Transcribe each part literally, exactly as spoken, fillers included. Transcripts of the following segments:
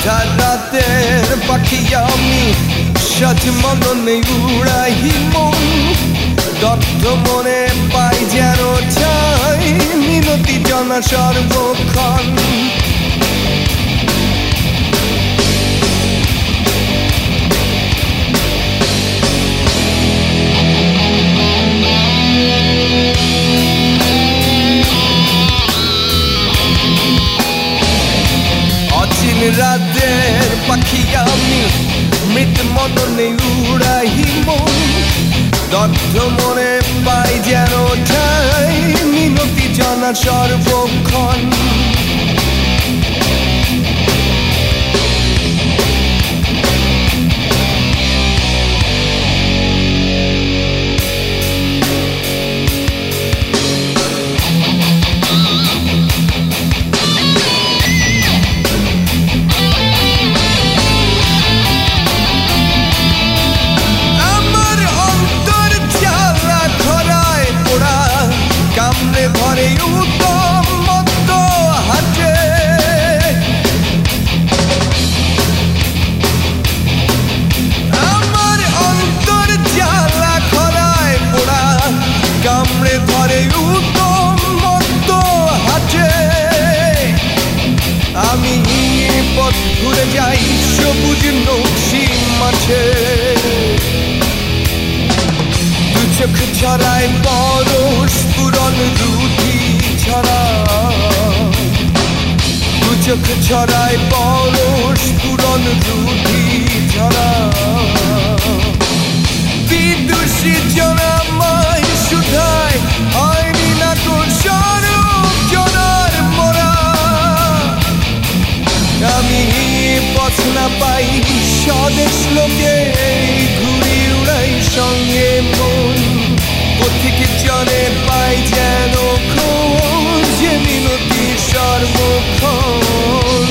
আধার রাতের পাখি আমি সাজ মদনে উড়াই মন দগ্ধ মনে পাই যেন চাই মিনতি জানা সর্বক্ষণ অচিন রাতের পাখি আমি মৃত মদনে উড়াই মন দগ্ধ মনে পাই যেন ঠাই মিনতি জানা সর্বক্ষণ ভরে উত্তম মত্ত হাটে আমার অন্তর জ্বালা খরায় পোড়া কামড়ে ধরে উত্তম মত্ত হাটে আমি পথ ঘুরে যাই সবুজ নকশি মাঠে দু চোখ ছড়ায় পরশ পুরন রুধি ছড়া দু চোখ ছড়ায় পরশ পুরন রুধি ছড়া বিদুষী জনামায় সুধায় হয়নি না তোর স্বরূপ জনার মোরা আমি পথ না পাই স্বদেশ লোকে ঘুরি উড়াই সঙ্গে মন পথিক জনে পাই যেন খোঁজ মিনতি সর্বক্ষণ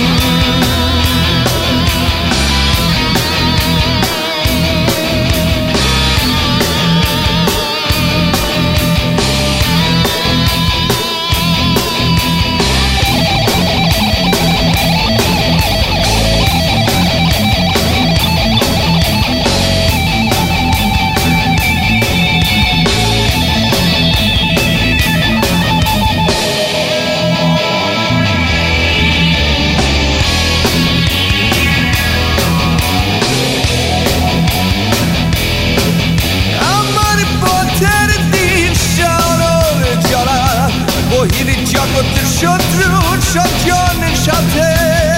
জগতের শত্রু সজ্জনের সাথে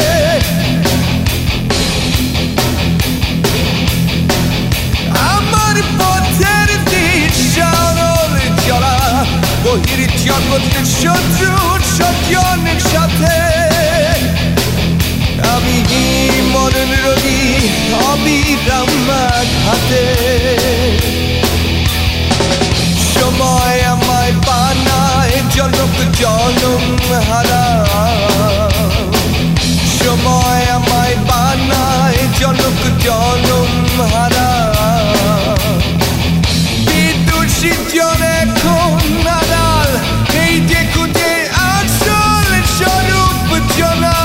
আমার পথের দিশার জলা বহির জগতের শত্রু সজ্জনের সাথে আমি মরণ রোগী অবিরাম ঘাতে সময় আমায় বানায় জনক জনম হারা সময় আমায় বানায় জনক জনম হারা বিদুষী জন এখন নারাল এই যে খুঁজে আসল স্বরূপ জনা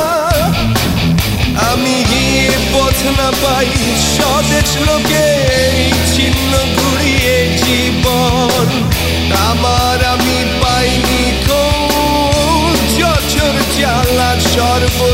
আমি পথ না পাই স্বদেশ লোকে ছিন্ন ঘুরিয়ে জীবন আমার আমি পাইনি খোঁজ জ্বালা সর্ব